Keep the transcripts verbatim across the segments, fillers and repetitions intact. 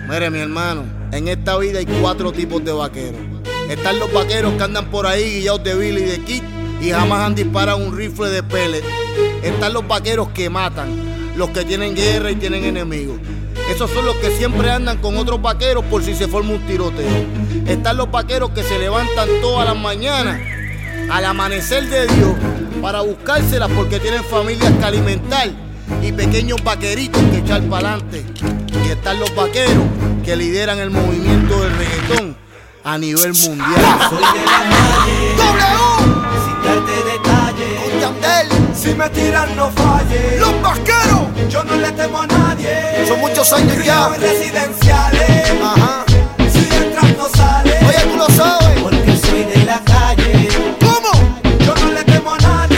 Mire, mi hermano, en esta vida hay cuatro tipos de vaqueros. Están los vaqueros que andan por ahí guiados de Billy y de Kid y jamás han disparado un rifle de pellet. Están los vaqueros que matan, los que tienen guerra y tienen enemigos. Esos son los que siempre andan con otros vaqueros por si se forma un tiroteo. Están los vaqueros que se levantan todas las mañanas al amanecer de Dios para buscárselas porque tienen familias que alimentar y pequeños vaqueritos que echar para adelante. Y están los vaqueros que lideran el movimiento del reggaetón a nivel mundial. Soy de la calle, W, sin darte detalles. con Yandel, Si me tiran no falle. los vaqueros. Yo no le temo a nadie. Son muchos años ya. Criado en residenciales. Ajá. Si entras no sales. Oye, tú lo sabes. Porque soy de la calle. ¿Cómo? Yo no le temo a nadie.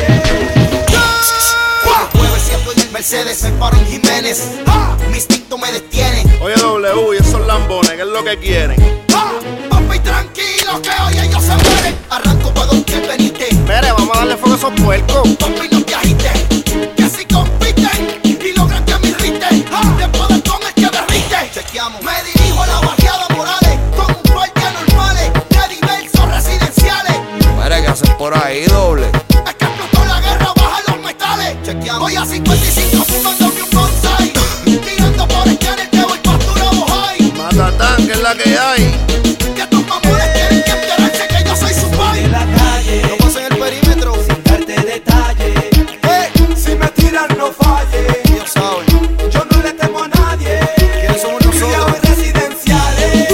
Jueves siempre en el Mercedes, me paro en Jiménez. ¡Ah! Mi instinto me detiene. Oye, W, y esos lambones, ¿qué es lo que quieren? ¡Ah! Papi, tranquilo que hoy ellos se mueren. Arranco para donde veniste. Mire, vamos a darle fuego a esos puercos. Papi, no te agites. Que si compiten y logran que me irrite. ¡Ah! De poder con el que derrite. Chequeamos. Me dirijo a la barriada Morales con un par de anormales de diversos residenciales. Mira, ¿qué haces por ahí, doble? Es que explotó la guerra, baja los metales. Chequeamos. Voy a cincuenta y cinco fumándome un bonsai. Tirando por el channel que voy pastura bojai. Matatán, que es la que hay. Que tus mamones quieren que enterarse que yo soy su Soy pai. de la calle. ¿Cómo hacen el perímetro? Sin darte detalles. Eh, Si me tiran no falle. Dios sabe. Yo no le temo a nadie. ¿Quiénes somos Criado nosotros? en residenciales.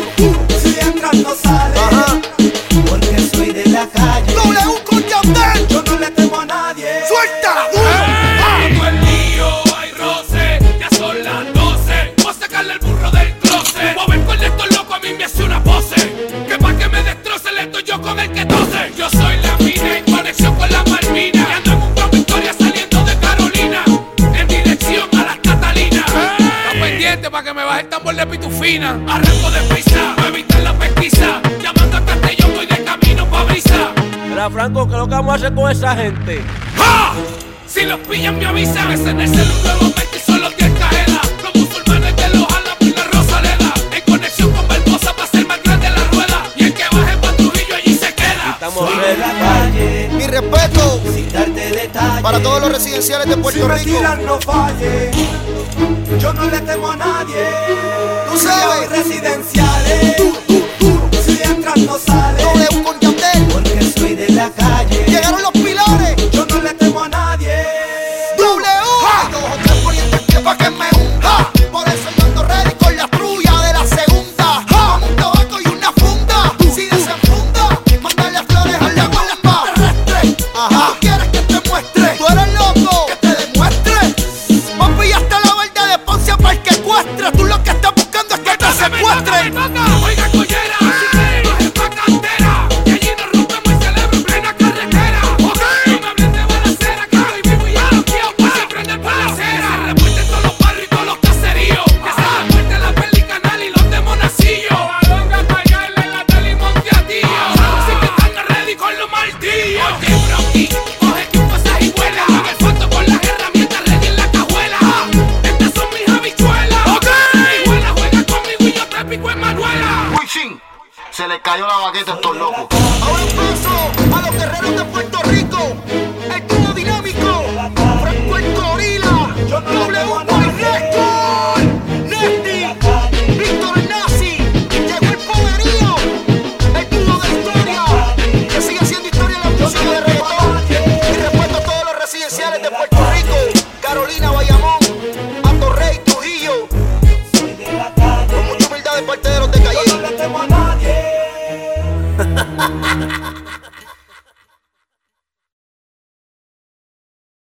Si entras no sales. Ajá. Porque soy de la calle. W con Yandel. Yo no le temo a nadie. ¡Suéltala! Tengo el lío, hay roce, ya son las doce. Voy a sacarle el burro del closet. Voy a ver con esto loco, a mí me hace una pose. Que pa' que me destroce, le estoy yo con el que tose. Yo soy la mina en conexión con la Malvina. Y ando en un Pro Victoria saliendo de Carolina. En dirección a las Catalinas. Está pendiente pa' que me baje el tambor de pitufina. Arranco de prisa, pa' evitar la pesquisa. Llamando a Castellón, voy de camino pa' brisa. Mira, Franco, ¿qué es lo que vamos a hacer con esa gente? ¡Ja! Si los pillan me avisan, ese en el celu nuevo veinte y son los diez cajedas. Los musulmanes de los Alas por la Rosaleda. En conexión con Barbosa pa' ser más grande la rueda. Y el que baje pa' Trujillo allí se queda. Estamos Soy de la calle. Mi respeto Sin darte detalles. para todos los residenciales de Si Puerto me Rico. tiran no falle. Yo no le temo a nadie. Tú Criado sabes. en residenciales. Si entras no sales. W con Yandel. Porque soy de la calle. Llegaron los pilares. Yo no le temo a nadie. W. Hay dos o tres poniendo el pie pa' que me hunda. Por eso yo ando ready con la trulla de la segunda. Con un tabaco y una funda. Si desenfunda, mándale flores a la bomba terrestre. Ajá. ¿Tú quieres que te muestre? Tú eres loco. Que te demuestre. Papi, ya está la verde de Ponce para el que ecuestre. Tú lo que estás buscando es que te secuestren. Oiga, collera, baje pa' cantera. Y allí nos rompemos el cerebro en plena carretera. No me hablen de balacera, que estoy vivo y ya lo quiero pa' siempre en el palacera. Se reporten todos los barrios y todos los caseríos. Que se reporten la Pelicanal y los de Monacillo. Balonga, Payarle, la tele y Monteatillo. Así que están ready con los martillos. Oye, Brocky, cógete un pasaje y vuela. En el fondo con las herramientas ready en la cajuela. Estas son mis habichuelas. Mi abuela juega conmigo y yo te pico en Manuela. Wisin. Se le cayó la baqueta a estos locos. Ahora un paso a los guerreros de Puerto Rico.